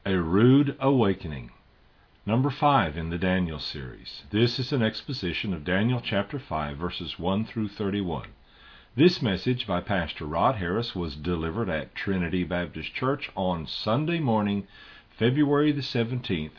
A Rude Awakening. Number 5 in the Daniel series. This is an exposition of Daniel chapter 5, verses 1 through 31. This message by Pastor Rod Harris was delivered at Trinity Baptist Church on Sunday morning, February the 17th,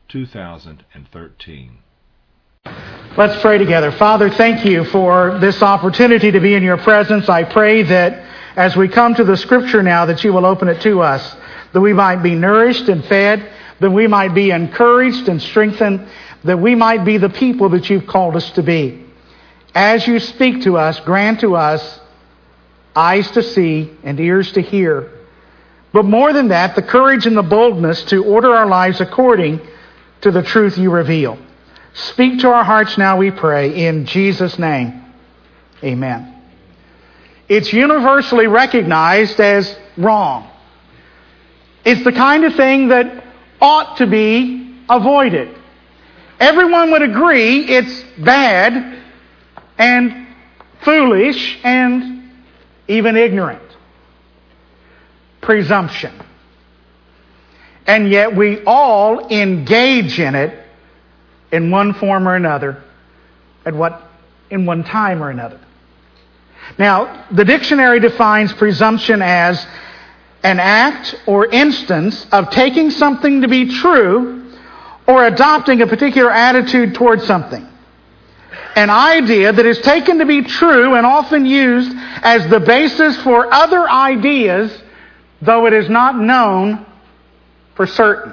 2013. Let's pray together. Father, thank you for this opportunity to be in your presence. I pray that as we come to the Scripture now, that you will open it to us, that we might be nourished and fed, that we might be encouraged and strengthened, that we might be the people that you've called us to be. As you speak to us, grant to us eyes to see and ears to hear. But more than that, the courage and the boldness to order our lives according to the truth you reveal. Speak to our hearts now, we pray, in Jesus' name. Amen. It's universally recognized as wrong. It's the kind of thing that ought to be avoided. Everyone would agree it's bad and foolish and even ignorant. Presumption. And yet we all engage in it in one form or another, in one time or another. Now, the dictionary defines presumption as an act or instance of taking something to be true or adopting a particular attitude towards something. An idea that is taken to be true and often used as the basis for other ideas, though it is not known for certain.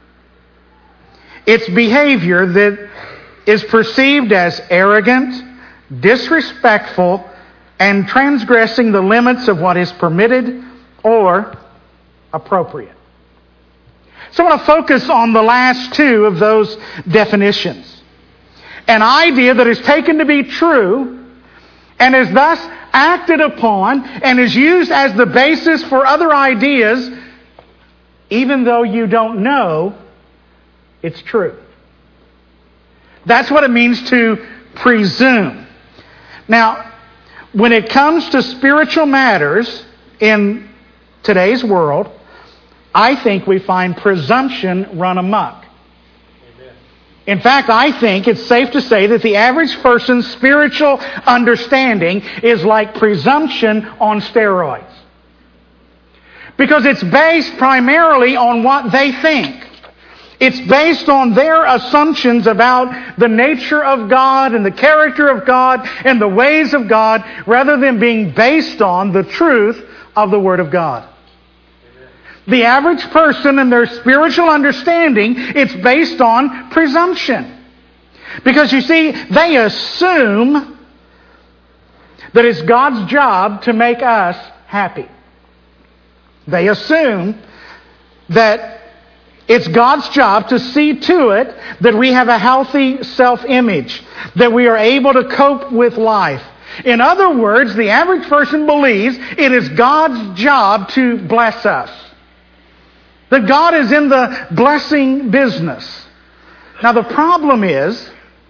It's behavior that is perceived as arrogant, disrespectful, and transgressing the limits of what is permitted or appropriate. So I want to focus on the last two of those definitions. An idea that is taken to be true and is thus acted upon and is used as the basis for other ideas, even though you don't know it's true. That's what it means to presume. Now, when it comes to spiritual matters in today's world, I think we find presumption run amok. Amen. In fact, I think it's safe to say that the average person's spiritual understanding is like presumption on steroids. Because it's based primarily on what they think. It's based on their assumptions about the nature of God and the character of God and the ways of God, rather than being based on the truth of the Word of God. Amen. The average person and their spiritual understanding, it's based on presumption. Because you see, they assume that it's God's job to make us happy. They assume that it's God's job to see to it that we have a healthy self-image, that we are able to cope with life. In other words, the average person believes it is God's job to bless us. That God is in the blessing business. Now the problem is,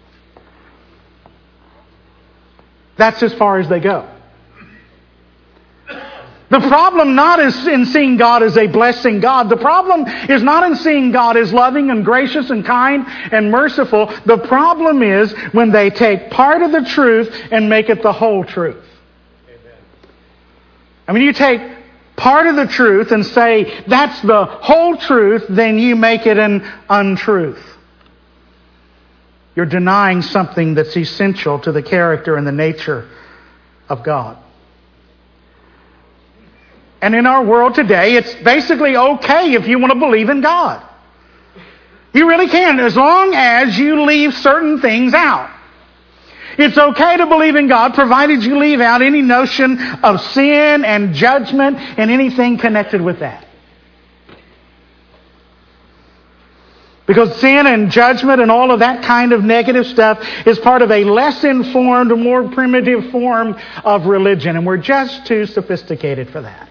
that's as far as they go. The problem not is in seeing God as a blessing God. The problem is not in seeing God as loving and gracious and kind and merciful. The problem is when they take part of the truth and make it the whole truth. Amen. I mean, you take part of the truth and say that's the whole truth, then you make it an untruth. You're denying something that's essential to the character and the nature of God. And in our world today, it's basically okay if you want to believe in God. You really can, as long as you leave certain things out. It's okay to believe in God, provided you leave out any notion of sin and judgment and anything connected with that. Because sin and judgment and all of that kind of negative stuff is part of a less informed, more primitive form of religion. And we're just too sophisticated for that.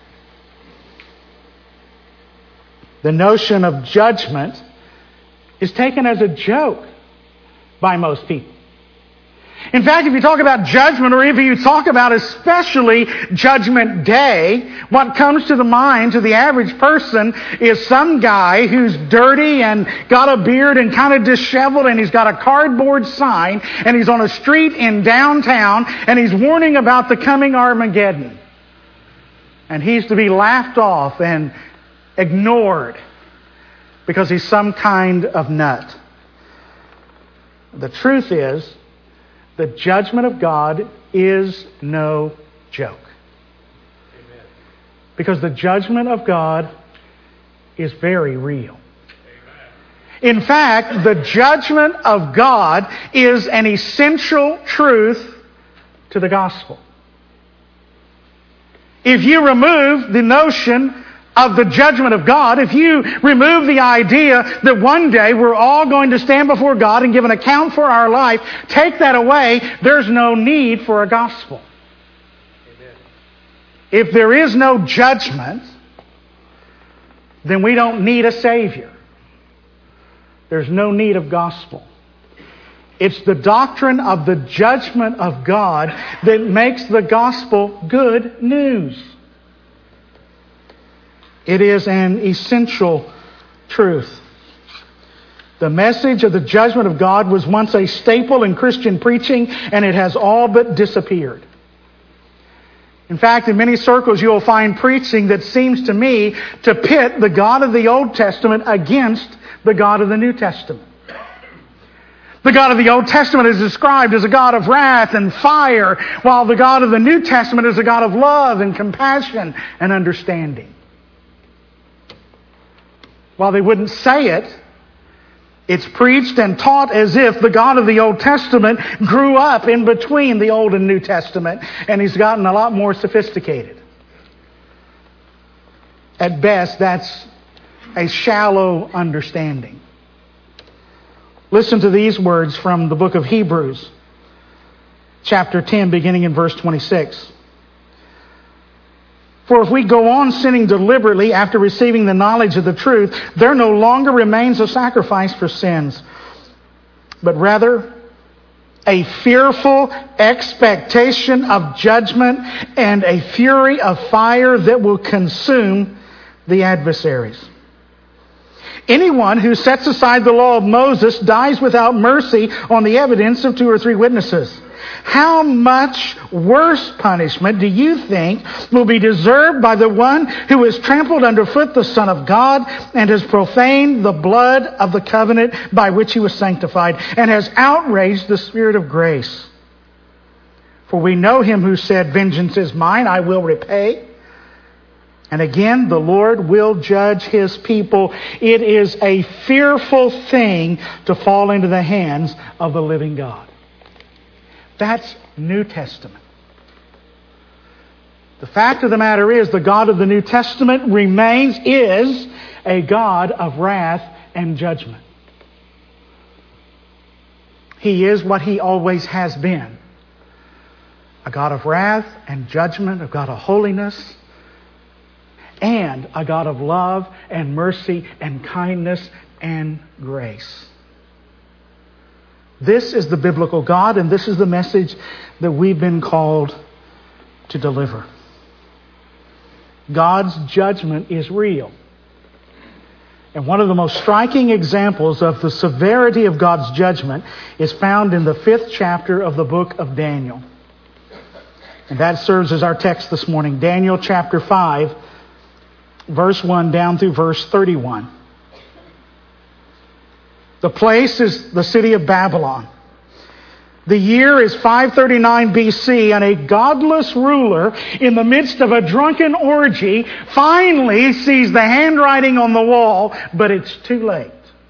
The notion of judgment is taken as a joke by most people. In fact, if you talk about judgment, or if you talk about especially Judgment Day, what comes to the mind to the average person is some guy who's dirty and got a beard and kind of disheveled, and he's got a cardboard sign, and he's on a street in downtown, and he's warning about the coming Armageddon. And he's to be laughed off and ignored because he's some kind of nut. The truth is, the judgment of God is no joke. Amen. Because the judgment of God is very real. Amen. In fact, the judgment of God is an essential truth to the gospel. If you remove the notion of the judgment of God, if you remove the idea that one day we're all going to stand before God and give an account for our life, take that away, there's no need for a gospel. Amen. If there is no judgment, then we don't need a Savior. There's no need of gospel. It's the doctrine of the judgment of God that makes the gospel good news. It is an essential truth. The message of the judgment of God was once a staple in Christian preaching, and it has all but disappeared. In fact, in many circles you'll find preaching that seems to me to pit the God of the Old Testament against the God of the New Testament. The God of the Old Testament is described as a God of wrath and fire, while the God of the New Testament is a God of love and compassion and understanding. While they wouldn't say it, it's preached and taught as if the God of the Old Testament grew up in between the Old and New Testament, and he's gotten a lot more sophisticated. At best, that's a shallow understanding. Listen to these words from the book of Hebrews, chapter 10, beginning in verse 26. For if we go on sinning deliberately after receiving the knowledge of the truth, there no longer remains a sacrifice for sins, but rather a fearful expectation of judgment and a fury of fire that will consume the adversaries. Anyone who sets aside the law of Moses dies without mercy on the evidence of 2 or 3 witnesses. How much worse punishment do you think will be deserved by the one who has trampled underfoot the Son of God and has profaned the blood of the covenant by which he was sanctified and has outraged the Spirit of grace? For we know him who said, "Vengeance is mine, I will repay." And again, the Lord will judge his people. It is a fearful thing to fall into the hands of the living God. That's New Testament. The fact of the matter is, the God of the New Testament is a God of wrath and judgment. He is what he always has been. A God of wrath and judgment, a God of holiness, and a God of love and mercy and kindness and grace. This is the biblical God, and this is the message that we've been called to deliver. God's judgment is real. And one of the most striking examples of the severity of God's judgment is found in the 5th chapter of the book of Daniel. And that serves as our text this morning. Daniel chapter 5, verse 1 down through verse 31. The place is the city of Babylon. The year is 539 BC, and a godless ruler in the midst of a drunken orgy finally sees the handwriting on the wall, but it's too late.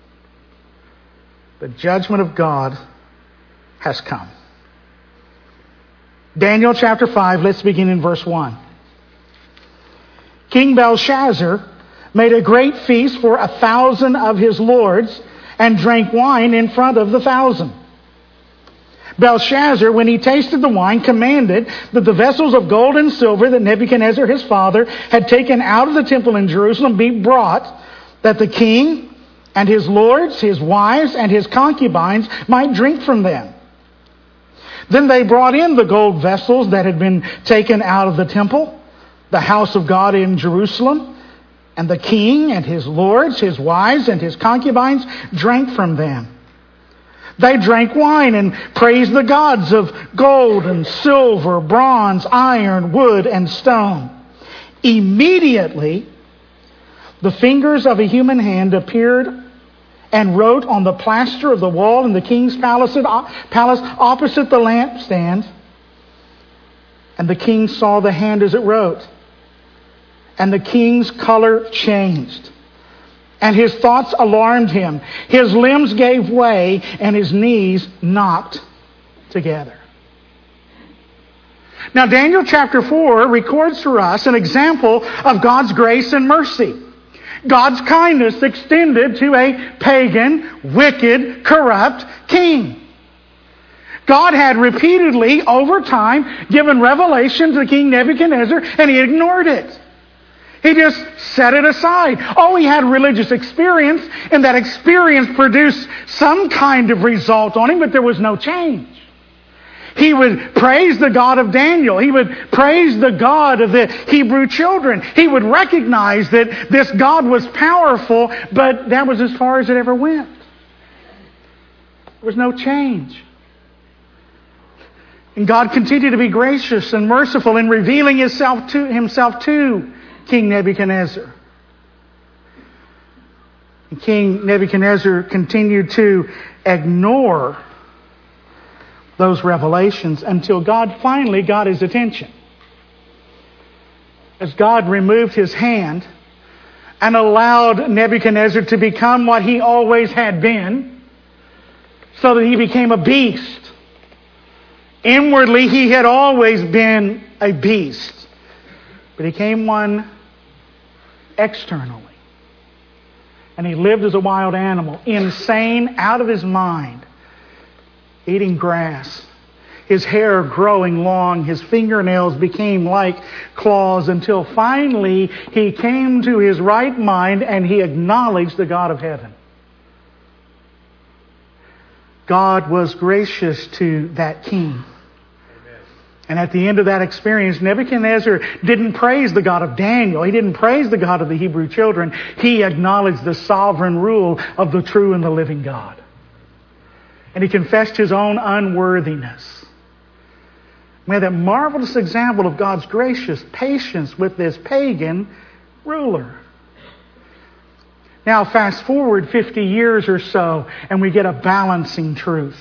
The judgment of God has come. Daniel chapter 5, let's begin in verse 1. King Belshazzar made a great feast for 1,000 of his lords and drank wine in front of the 1,000. Belshazzar, when he tasted the wine, commanded that the vessels of gold and silver that Nebuchadnezzar his father had taken out of the temple in Jerusalem be brought, that the king and his lords, his wives, and his concubines might drink from them. Then they brought in the gold vessels that had been taken out of the temple, the house of God in Jerusalem, and the king and his lords, his wives, and his concubines drank from them. They drank wine and praised the gods of gold and silver, bronze, iron, wood, and stone. Immediately, the fingers of a human hand appeared and wrote on the plaster of the wall in the king's palace opposite the lampstand. And the king saw the hand as it wrote. And the king's color changed. And his thoughts alarmed him. His limbs gave way and his knees knocked together. Now, Daniel chapter 4 records for us an example of God's grace and mercy. God's kindness extended to a pagan, wicked, corrupt king. God had repeatedly, over time, given revelation to King Nebuchadnezzar, and he ignored it. He just set it aside. Oh, he had religious experience, and that experience produced some kind of result on him, but there was no change. He would praise the God of Daniel. He would praise the God of the Hebrew children. He would recognize that this God was powerful, but that was as far as it ever went. There was no change. And God continued to be gracious and merciful in revealing himself to King Nebuchadnezzar. And King Nebuchadnezzar continued to ignore those revelations until God finally got his attention. As God removed his hand and allowed Nebuchadnezzar to become what he always had been, so that he became a beast. Inwardly, he had always been a beast, but he became one externally. And he lived as a wild animal, insane, out of his mind, eating grass, his hair growing long, his fingernails became like claws, until finally he came to his right mind and he acknowledged the God of heaven. God was gracious to that king. And at the end of that experience, Nebuchadnezzar didn't praise the God of Daniel. He didn't praise the God of the Hebrew children. He acknowledged the sovereign rule of the true and the living God. And he confessed his own unworthiness. We have that marvelous example of God's gracious patience with this pagan ruler. Now fast forward 50 years or so, and we get a balancing truth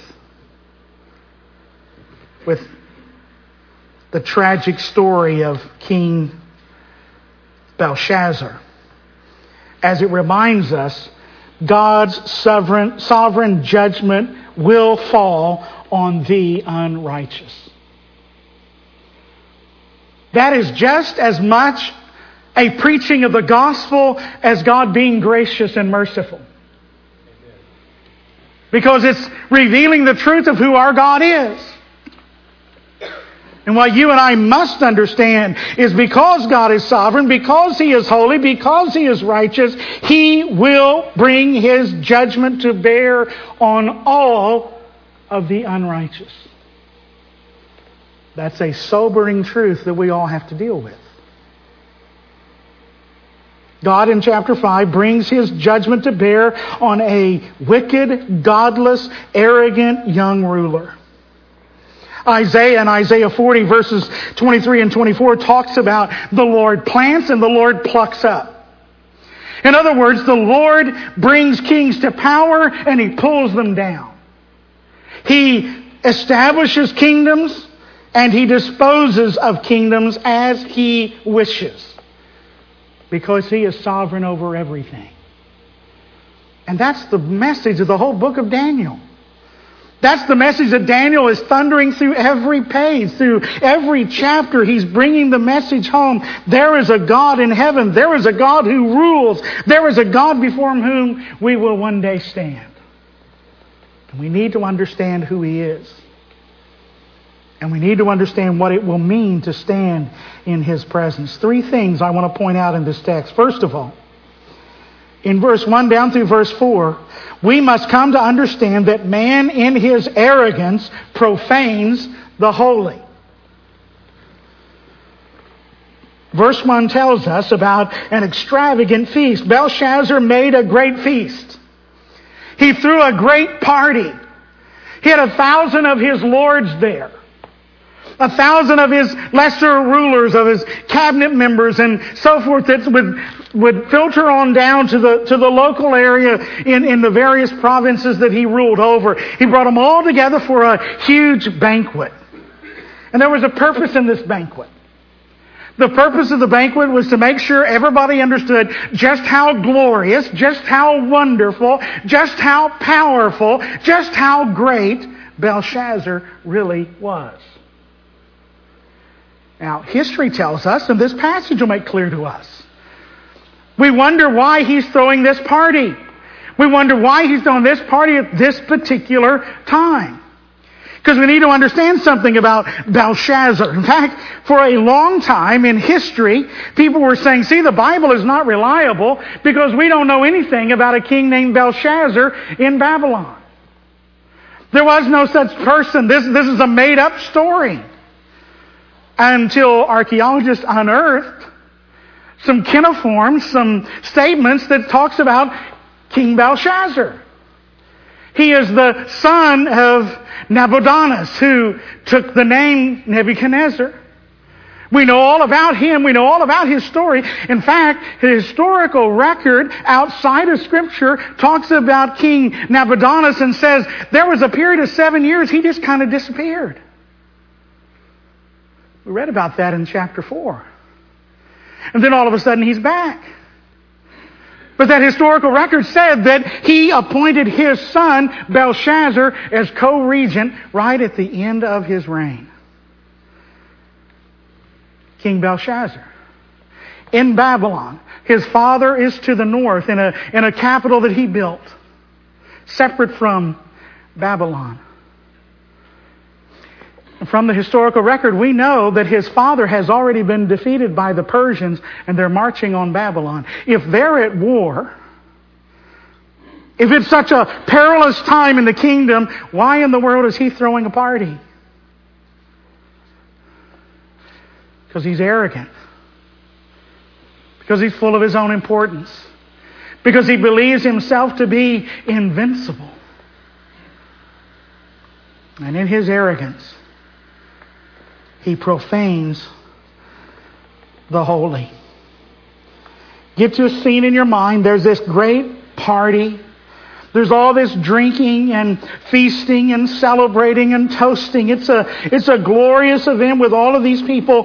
with the tragic story of King Belshazzar, as it reminds us God's sovereign judgment will fall on the unrighteous. That is just as much a preaching of the gospel as God being gracious and merciful. Because it's revealing the truth of who our God is. And what you and I must understand is because God is sovereign, because He is holy, because He is righteous, He will bring His judgment to bear on all of the unrighteous. That's a sobering truth that we all have to deal with. God in chapter 5 brings His judgment to bear on a wicked, godless, arrogant young ruler. Isaiah in Isaiah 40 verses 23 and 24 talks about the Lord plants and the Lord plucks up. In other words, the Lord brings kings to power and He pulls them down. He establishes kingdoms and He disposes of kingdoms as He wishes. Because He is sovereign over everything. And that's the message of the whole book of Daniel. That's the message that Daniel is thundering through every page, through every chapter. He's bringing the message home. There is a God in heaven. There is a God who rules. There is a God before whom we will one day stand. And we need to understand who He is. And we need to understand what it will mean to stand in His presence. 3 things I want to point out in this text. First of all, in verse 1 down through verse 4, we must come to understand that man in his arrogance profanes the holy. Verse 1 tells us about an extravagant feast. Belshazzar made a great feast. He threw a great party. He had 1,000 of his lords there. 1,000 of his lesser rulers, of his cabinet members and so forth that would filter on down to the local area in the various provinces that he ruled over. He brought them all together for a huge banquet. And there was a purpose in this banquet. The purpose of the banquet was to make sure everybody understood just how glorious, just how wonderful, just how powerful, just how great Belshazzar really was. Now, history tells us, and this passage will make clear to us, we wonder why he's throwing this party. We wonder why he's throwing this party at this particular time. Because we need to understand something about Belshazzar. In fact, for a long time in history, people were saying, see, the Bible is not reliable because we don't know anything about a king named Belshazzar in Babylon. There was no such person. This is a made-up story. Until archaeologists unearthed some cuneiforms, some statements that talks about King Belshazzar. He is the son of Nabonidus, who took the name Nebuchadnezzar. We know all about him. We know all about his story. In fact, the historical record outside of Scripture talks about King Nabonidus and says there was a period of 7 years he just kind of disappeared. We read about that in chapter 4. And then all of a sudden he's back. But that historical record said that he appointed his son Belshazzar as co-regent right at the end of his reign. King Belshazzar. In Babylon. His father is to the north in a capital that he built, separate from Babylon. From the historical record, we know that his father has already been defeated by the Persians and they're marching on Babylon. If they're at war, if it's such a perilous time in the kingdom, why in the world is he throwing a party? Because he's arrogant. Because he's full of his own importance. Because he believes himself to be invincible. And in his arrogance, he profanes the holy. Get to a scene in your mind. There's this great party. There's all this drinking and feasting and celebrating and toasting. It's a glorious event with all of these people.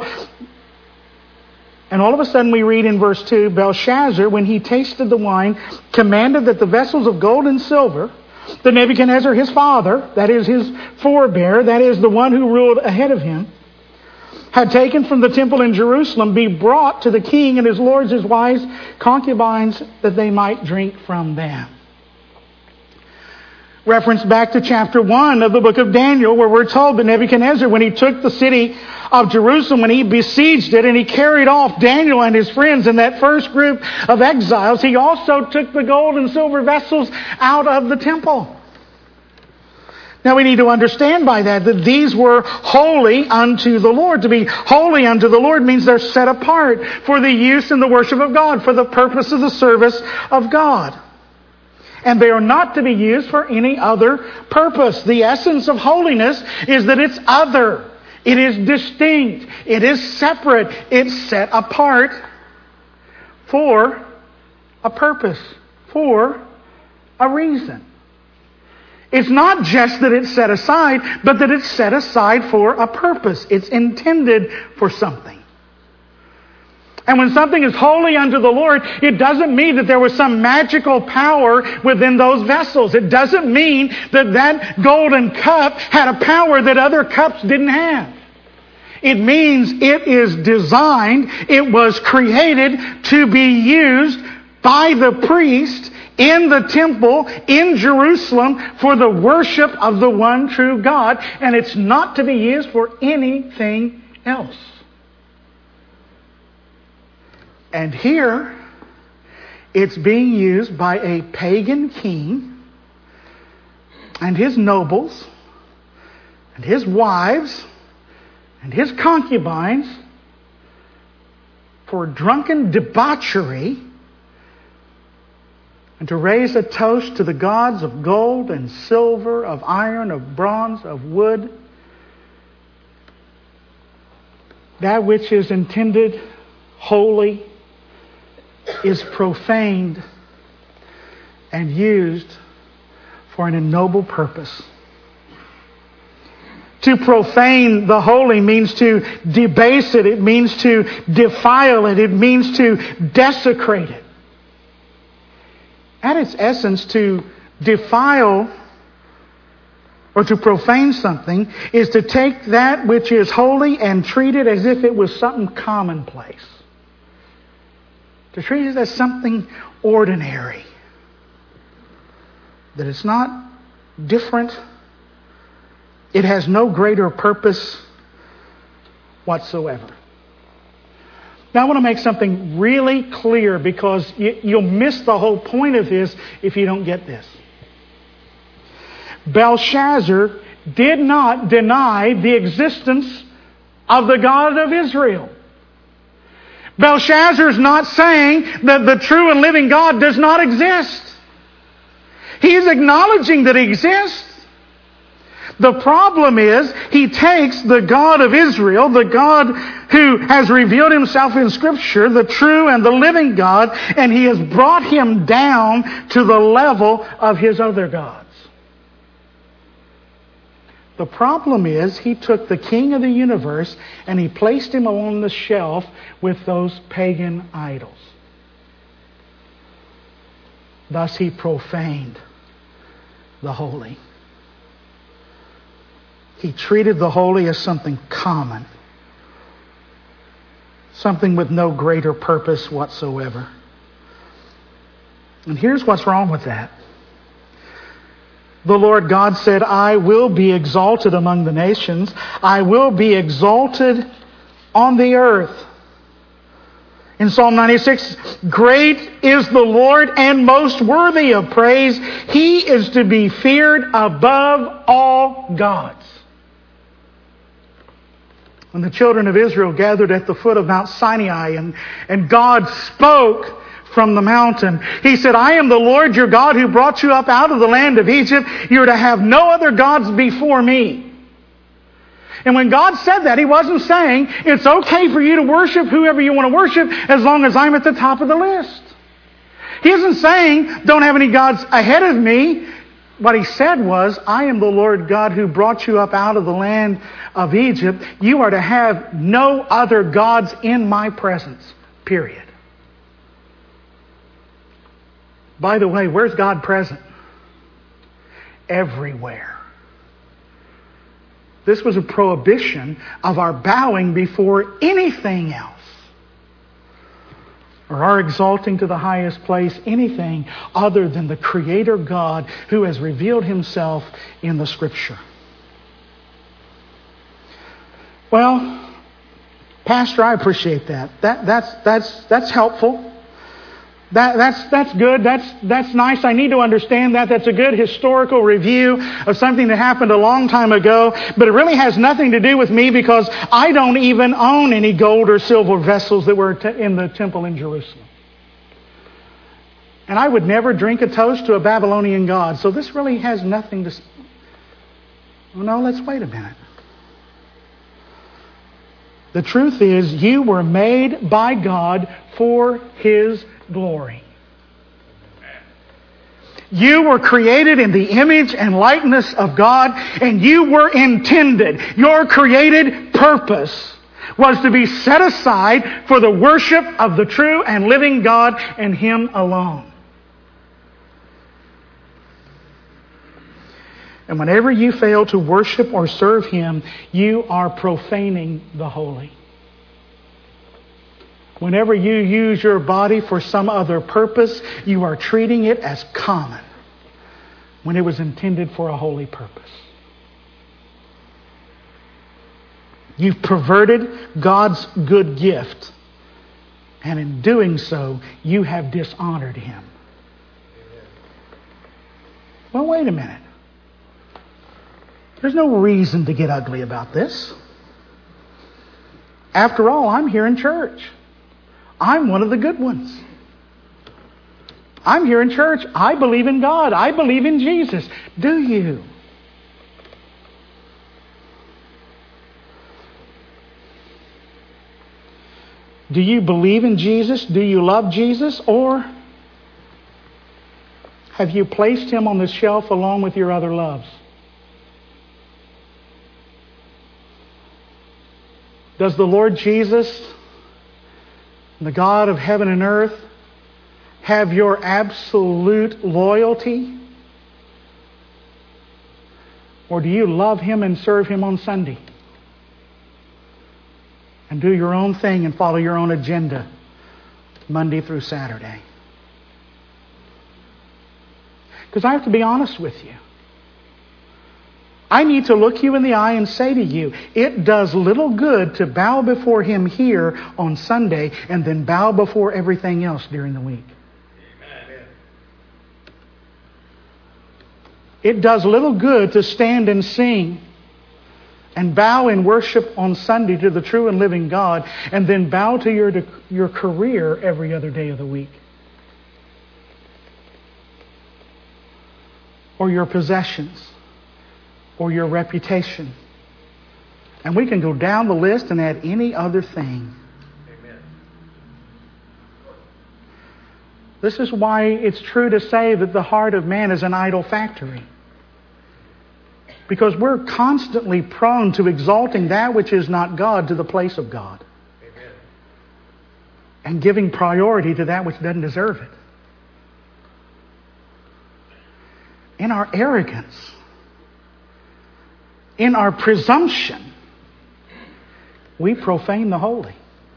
And all of a sudden we read in verse 2, Belshazzar, when he tasted the wine, commanded that the vessels of gold and silver that Nebuchadnezzar, his father, that is his forebear, that is the one who ruled ahead of him, had taken from the temple in Jerusalem, be brought to the king and his lords, his wives, concubines, that they might drink from them. Reference back to chapter 1 of the book of Daniel, where we're told that Nebuchadnezzar, when he took the city of Jerusalem, when he besieged it and he carried off Daniel and his friends in that first group of exiles, he also took the gold and silver vessels out of the temple. Now we need to understand by that these were holy unto the Lord. To be holy unto the Lord means they're set apart for the use and the worship of God, for the purpose of the service of God. And they are not to be used for any other purpose. The essence of holiness is that it's other. It is distinct. It is separate. It's set apart for a purpose, for a reason. It's not just that it's set aside, but that it's set aside for a purpose. It's intended for something. And when something is holy unto the Lord, it doesn't mean that there was some magical power within those vessels. It doesn't mean that that golden cup had a power that other cups didn't have. It means it is designed, it was created to be used by the priest in the temple in Jerusalem for the worship of the one true God. And it's not to be used for anything else. And here It's being used by a pagan king and his nobles and his wives and his concubines for drunken debauchery and to raise a toast to the gods of gold and silver, of iron, of bronze, of wood. That which is intended holy is profaned and used for an ignoble purpose. To profane the holy means to debase it. It means to defile it. It means to desecrate it. At its essence, to defile or to profane something is to take that which is holy and treat it as if it was something commonplace. To treat it as something ordinary. That it's not different. It has no greater purpose whatsoever. Now I want to make something really clear because you'll miss the whole point of this if you don't get this. Belshazzar did not deny the existence of the God of Israel. Belshazzar is not saying that the true and living God does not exist. He is acknowledging that He exists. The problem is, he takes the God of Israel, the God who has revealed Himself in Scripture, the true and the living God, and he has brought Him down to the level of his other gods. The problem is, he took the King of the universe and he placed Him on the shelf with those pagan idols. Thus he profaned the holy. He treated the holy as something common. Something with no greater purpose whatsoever. And here's what's wrong with that. The Lord God said, I will be exalted among the nations. I will be exalted on the earth. In Psalm 96, great is the Lord and most worthy of praise. He is to be feared above all gods. When the children of Israel gathered at the foot of Mount Sinai and God spoke from the mountain, He said, I am the Lord your God who brought you up out of the land of Egypt. You are to have no other gods before me. And when God said that, He wasn't saying it's okay for you to worship whoever you want to worship as long as I'm at the top of the list. He isn't saying don't have any gods ahead of me. What He said was, I am the Lord God who brought you up out of the land of Egypt. You are to have no other gods in my presence. Period. By the way, where's God present? Everywhere. This was a prohibition of our bowing before anything else. Or our exalting to the highest place anything other than the Creator God who has revealed Himself in the Scripture. Well, Pastor, I appreciate that. That's helpful. That's good. That's nice. I need to understand that. That's a good historical review of something that happened a long time ago. But it really has nothing to do with me because I don't even own any gold or silver vessels that were in the temple in Jerusalem. And I would never drink a toast to a Babylonian god. So this really has nothing to... Well, no, let's wait a minute. The truth is, you were made by God for His glory. You were created in the image and likeness of God, and you were intended. Your created purpose was to be set aside for the worship of the true and living God and Him alone. And whenever you fail to worship or serve Him, you are profaning the holy. Whenever you use your body for some other purpose, you are treating it as common when it was intended for a holy purpose. You've perverted God's good gift And in doing so, you have dishonored Him. Well, wait a minute. There's no reason to get ugly about this. After all, I'm here in church. I'm one of the good ones. I'm here in church. I believe in God. I believe in Jesus. Do you? Do you believe in Jesus? Do you love Jesus? Or have you placed Him on the shelf along with your other loves? Does the Lord Jesus, the God of heaven and earth, have your absolute loyalty? Or do you love Him and serve Him on Sunday? And do your own thing and follow your own agenda Monday through Saturday? Because I have to be honest with you. I need to look you in the eye and say to you, it does little good to bow before Him here on Sunday and then bow before everything else during the week. Amen. It does little good to stand and sing and bow in worship on Sunday to the true and living God and then bow to your career every other day of the week. Or your possessions. Or your reputation. And we can go down the list and add any other thing. Amen. This is why it's true to say that the heart of man is an idol factory. Because we're constantly prone to exalting that which is not God to the place of God. Amen. And giving priority to that which doesn't deserve it. In our arrogance, in our presumption, we profane the holy.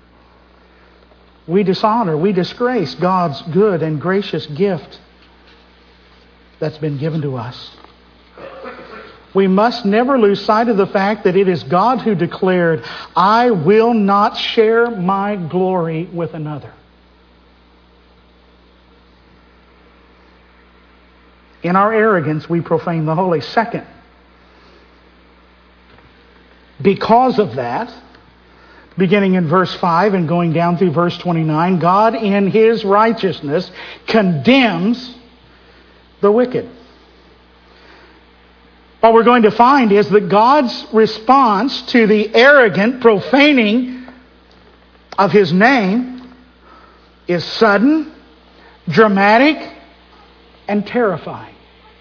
We dishonor, we disgrace God's good and gracious gift that's been given to us. We must never lose sight of the fact that it is God who declared, I will not share my glory with another. In our arrogance, we profane the holy. Second, because of that, beginning in verse 5 and going down through verse 29, God in His righteousness condemns the wicked. What we're going to find is that God's response to the arrogant profaning of His name is sudden, dramatic, and terrifying.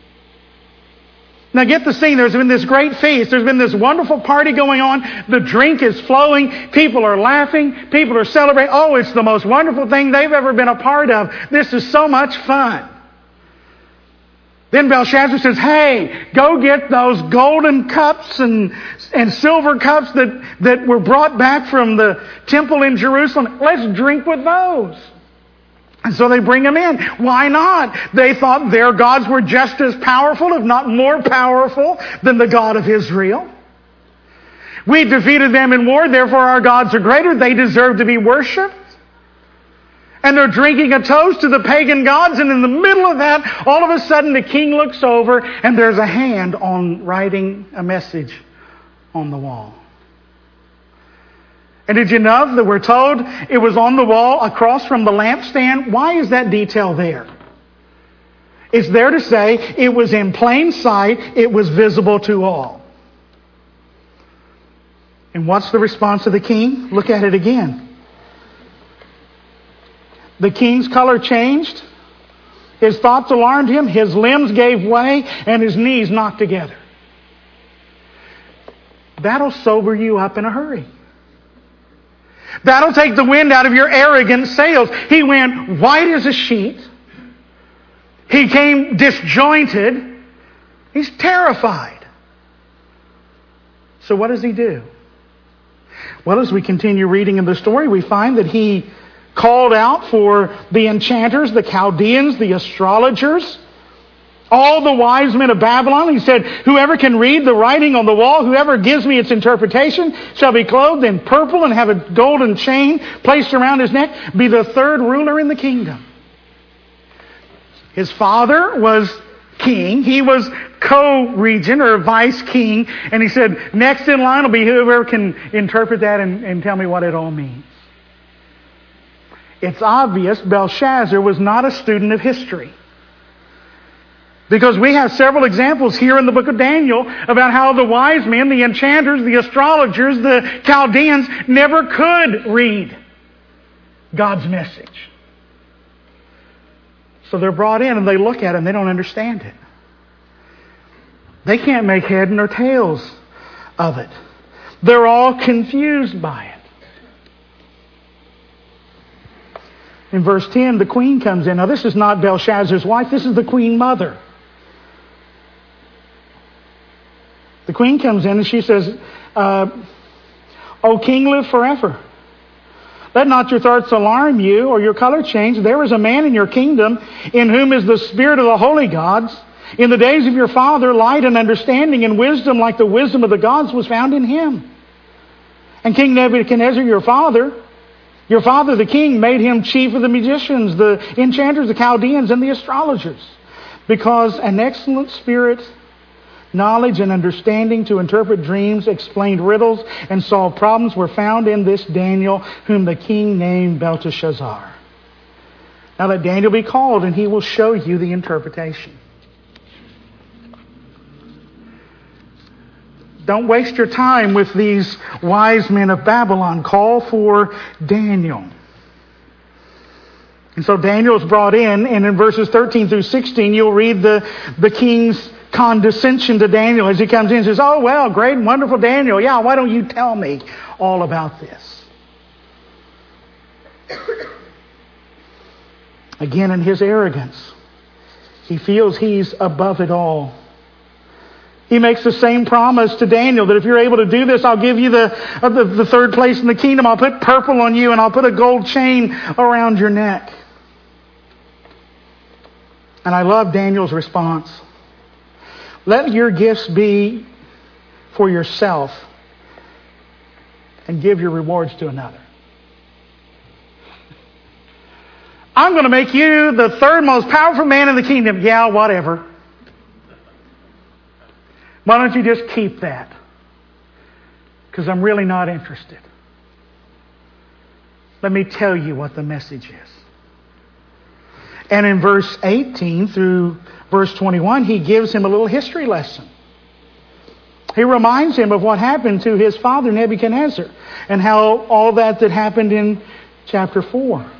Now get the scene. There's been this great feast. There's been this wonderful party going on. The drink is flowing. People are laughing. People are celebrating. Oh, it's the most wonderful thing they've ever been a part of. This is so much fun. Then Belshazzar says, hey, go get those golden cups and silver cups that were brought back from the temple in Jerusalem. Let's drink with those. And so they bring them in. Why not? They thought their gods were just as powerful, if not more powerful, than the God of Israel. We defeated them in war, therefore our gods are greater. They deserve to be worshipped. And they're drinking a toast to the pagan gods, and in the middle of that, all of a sudden the king looks over and there's a hand on writing a message on the wall. And did you know that we're told it was on the wall across from the lampstand? Why is that detail there? It's there to say it was in plain sight, it was visible to all. And what's the response of the king? Look at it again. The king's color changed. His thoughts alarmed him. His limbs gave way and his knees knocked together. That'll sober you up in a hurry. That'll take the wind out of your arrogant sails. He went white as a sheet. He came disjointed. He's terrified. So what does he do? Well, as we continue reading in the story, we find that he called out for the enchanters, the Chaldeans, the astrologers, All the wise men of Babylon, he said, whoever can read the writing on the wall, whoever gives me its interpretation, shall be clothed in purple and have a golden chain placed around his neck, be the third ruler in the kingdom. His father was king. He was co-regent or vice king. And he said, next in line will be whoever can interpret that and tell me what it all means. It's obvious Belshazzar was not a student of history. Because we have several examples here in the book of Daniel about how the wise men, the enchanters, the astrologers, the Chaldeans never could read God's message. So they're brought in and they look at it and they don't understand it. They can't make head nor tails of it. They're all confused by it. In verse 10, the queen comes in. Now this is not Belshazzar's wife, this is the queen mother. The queen comes in and she says, O king, live forever. Let not your thoughts alarm you or your color change. There is a man in your kingdom in whom is the spirit of the holy gods. In the days of your father, light and understanding and wisdom like the wisdom of the gods was found in him. And King Nebuchadnezzar, your father the king, made him chief of the magicians, the enchanters, the Chaldeans, and the astrologers. Because an excellent spirit, knowledge and understanding to interpret dreams, explain riddles, and solve problems were found in this Daniel, whom the king named Belteshazzar. Now let Daniel be called, and he will show you the interpretation. Don't waste your time with these wise men of Babylon. Call for Daniel. And so Daniel is brought in, and in verses 13 through 16, you'll read the king's condescension to Daniel as he comes in and says, oh, well, great and wonderful Daniel. Yeah, why don't you tell me all about this? Again, in his arrogance, he feels he's above it all. He makes the same promise to Daniel that if you're able to do this, I'll give you the third place in the kingdom. I'll put purple on you and I'll put a gold chain around your neck. And I love Daniel's response. Let your gifts be for yourself and give your rewards to another. I'm going to make you the third most powerful man in the kingdom. Yeah, whatever. Why don't you just keep that? Because I'm really not interested. Let me tell you what the message is. And in verse 18 through verse 21, he gives him a little history lesson. He reminds him of what happened to his father Nebuchadnezzar and how all that happened in chapter 4.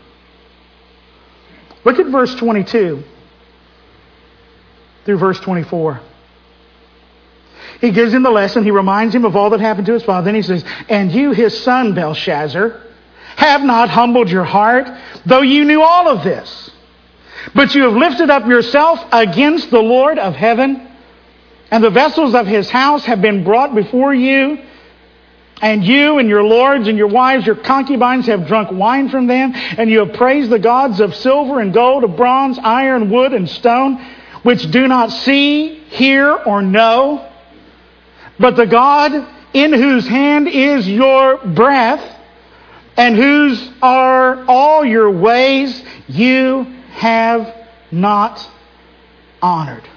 Look at verse 22 through verse 24. He gives him the lesson. He reminds him of all that happened to his father. Then he says, and you, his son Belshazzar, have not humbled your heart, though you knew all of this. But you have lifted up yourself against the Lord of heaven, and the vessels of his house have been brought before you, and you and your lords and your wives, your concubines have drunk wine from them, and you have praised the gods of silver and gold, of bronze, iron, wood, and stone, which do not see, hear, or know. But the God in whose hand is your breath, and whose are all your ways, you have not honored.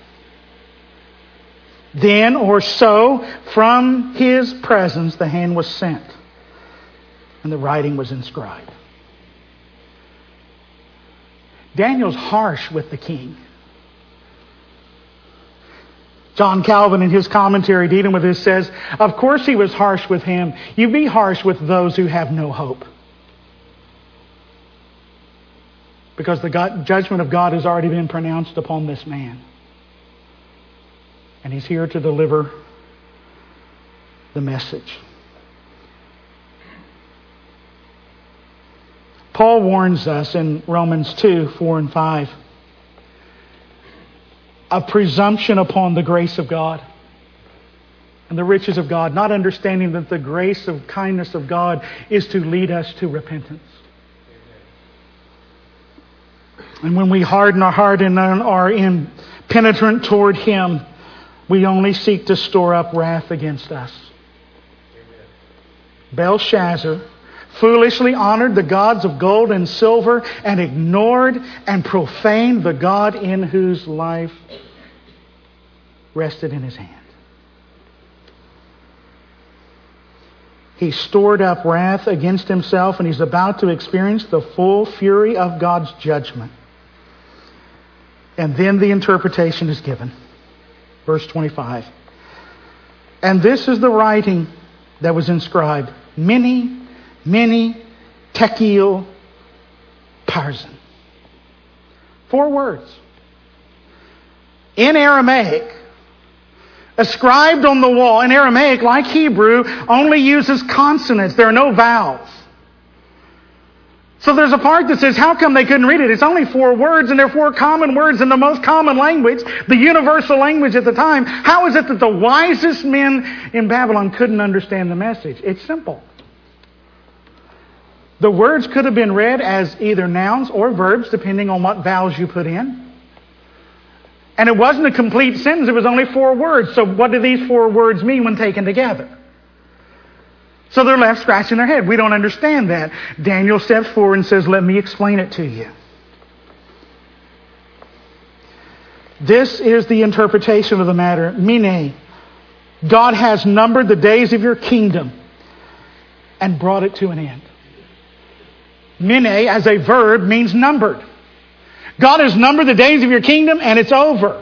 Then or so, from his presence the hand was sent, and the writing was inscribed. Daniel's harsh with the king. John Calvin, in his commentary dealing with this, says, of course he was harsh with him. You be harsh with those who have no hope. Because the judgment of God has already been pronounced upon this man. And he's here to deliver the message. Paul warns us in Romans 2, 4 and 5. A presumption upon the grace of God and the riches of God, not understanding that the grace of kindness of God is to lead us to repentance. And when we harden our heart and are in penetrant toward Him, we only seek to store up wrath against us. Belshazzar foolishly honored the gods of gold and silver and ignored and profaned the God in whose life rested in his hand. He stored up wrath against himself, and he's about to experience the full fury of God's judgment. And then the interpretation is given. Verse 25. And this is the writing that was inscribed. Mene, Mene, Tekel, Parsin. 4 words. In Aramaic, ascribed on the wall. In Aramaic, like Hebrew, only uses consonants. There are no vowels. So there's a part that says, how come they couldn't read it? It's only 4 words, and they're 4 common words in the most common language, the universal language at the time. How is it that the wisest men in Babylon couldn't understand the message? It's simple. The words could have been read as either nouns or verbs, depending on what vowels you put in. And it wasn't a complete sentence, it was only 4 words. So what do these 4 words mean when taken together? So they're left scratching their head. We don't understand that. Daniel steps forward and says, let me explain it to you. This is the interpretation of the matter. Mene, God has numbered the days of your kingdom and brought it to an end. Mene, as a verb, means numbered. God has numbered the days of your kingdom and it's over.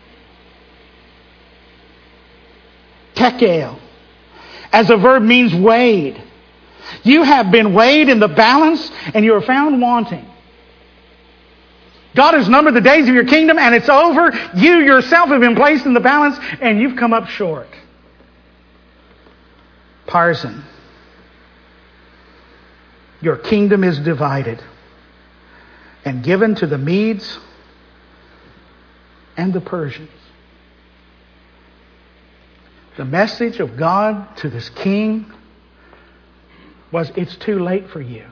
Tekel, as a verb, means weighed. You have been weighed in the balance and you are found wanting. God has numbered the days of your kingdom and it's over. You yourself have been placed in the balance and you've come up short. Parsin. Your kingdom is divided and given to the Medes and the Persians. The message of God to this king was, it's too late for you.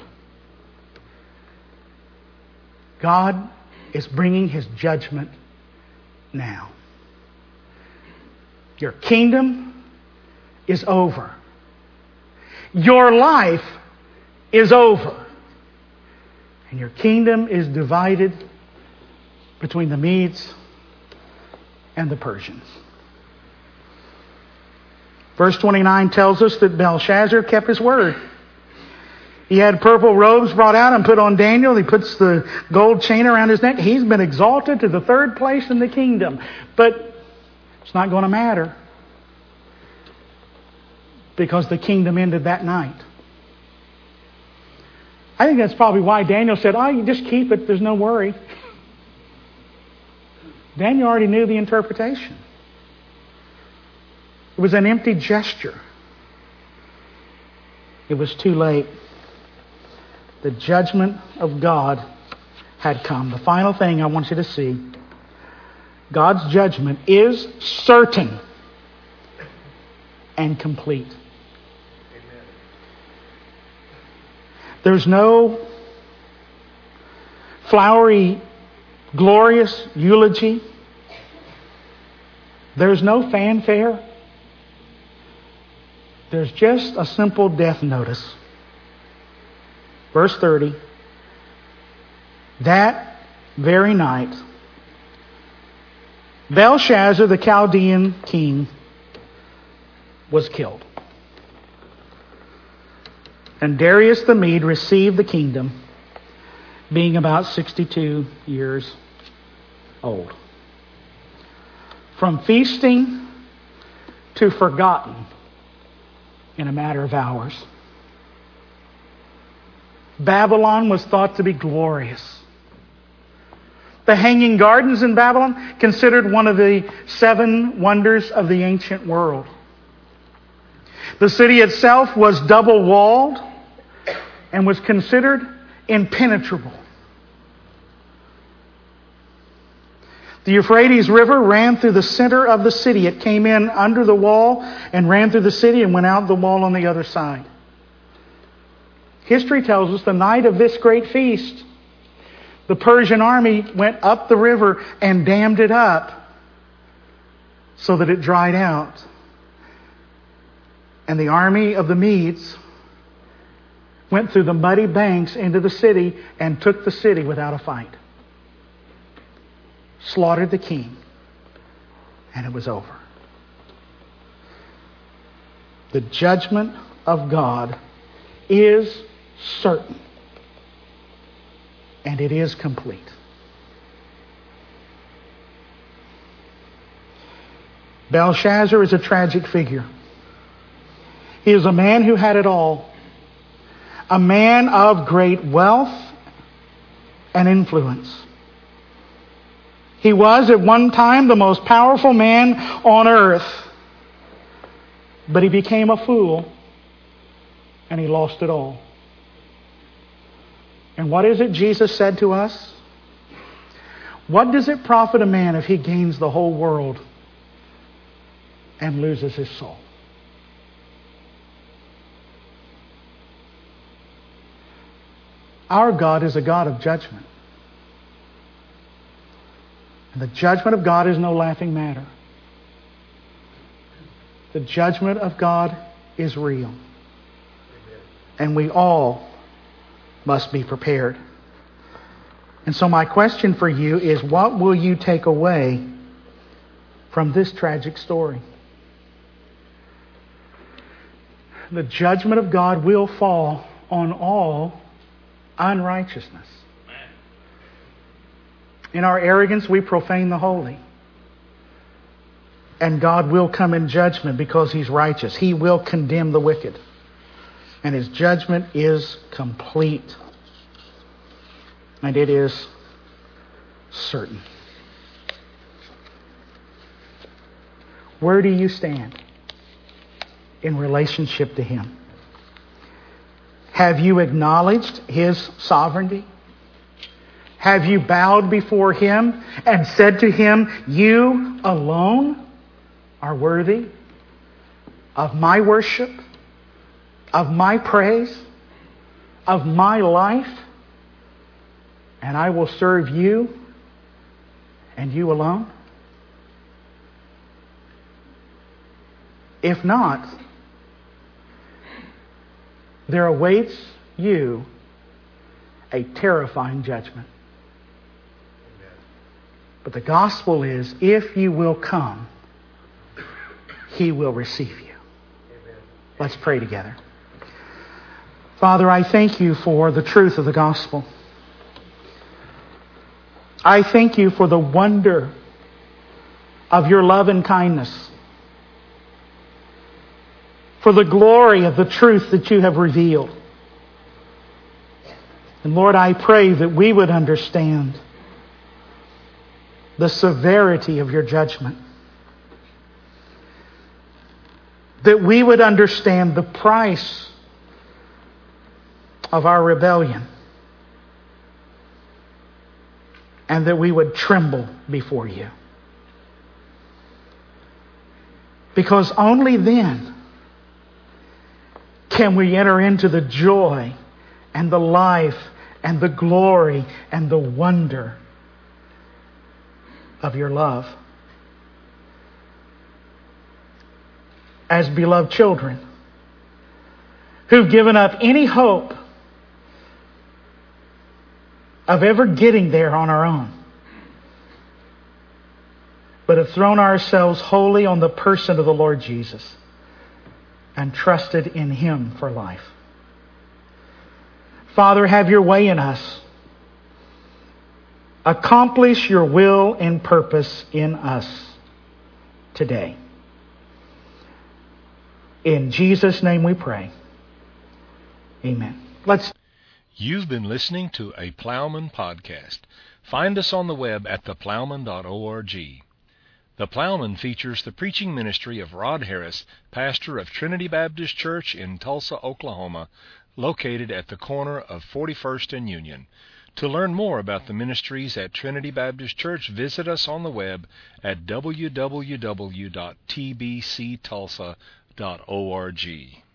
God is bringing His judgment now. Your kingdom is over. Your life is over. And your kingdom is divided between the Medes and the Persians. Verse 29 tells us that Belshazzar kept his word. He had purple robes brought out and put on Daniel. He puts the gold chain around his neck. He's been exalted to the 3rd place in the kingdom. But it's not going to matter, because the kingdom ended that night. I think that's probably why Daniel said, oh, you just keep it, there's no worry. Daniel already knew the interpretation. It was an empty gesture. It was too late. The judgment of God had come. The final thing I want you to see, God's judgment is certain and complete. There's no flowery, glorious eulogy. There's no fanfare. There's just a simple death notice. Verse 30. That very night, Belshazzar, the Chaldean king, was killed. And Darius the Mede received the kingdom, being about 62 years old. From feasting to forgotten in a matter of hours. Babylon was thought to be glorious. The Hanging Gardens in Babylon, considered one of the 7 wonders of the ancient world. The city itself was double-walled and was considered impenetrable. The Euphrates River ran through the center of the city. It came in under the wall and ran through the city and went out the wall on the other side. History tells us the night of this great feast, the Persian army went up the river and dammed it up so that it dried out. And the army of the Medes went through the muddy banks into the city and took the city without a fight. Slaughtered the king, and it was over. The judgment of God is certain, and it is complete. Belshazzar is a tragic figure. He is a man who had it all. A man of great wealth and influence. He was at one time the most powerful man on earth. But he became a fool and he lost it all. And what is it Jesus said to us? What does it profit a man if he gains the whole world and loses his soul? Our God is a God of judgment. And the judgment of God is no laughing matter. The judgment of God is real. And we all must be prepared. And so my question for you is, what will you take away from this tragic story? The judgment of God will fall on all unrighteousness. In our arrogance, we profane the holy. And God will come in judgment because He's righteous. He will condemn the wicked. And His judgment is complete. And it is certain. Where do you stand in relationship to Him? Have you acknowledged His sovereignty? Have you bowed before Him and said to Him, you alone are worthy of my worship, of my praise, of my life, and I will serve you and you alone? If not, there awaits you a terrifying judgment. But the gospel is, if you will come, He will receive you. Let's pray together. Father, I thank you for the truth of the gospel. I thank you for the wonder of your love and kindness, for the glory of the truth that you have revealed. And Lord, I pray that we would understand the severity of your judgment. That we would understand the price of our rebellion. And that we would tremble before you. Because only then can we enter into the joy and the life and the glory and the wonder of your love. As beloved children who've given up any hope of ever getting there on our own, but have thrown ourselves wholly on the person of the Lord Jesus and trusted in Him for life. Father, have your way in us. Accomplish your will and purpose in us today. In Jesus' name we pray. Amen. You've been listening to a Plowman podcast. Find us on the web at theplowman.org. The Plowman features the preaching ministry of Rod Harris, pastor of Trinity Baptist Church in Tulsa, Oklahoma, located at the corner of 41st and Union. To learn more about the ministries at Trinity Baptist Church, visit us on the web at www.tbctulsa.org.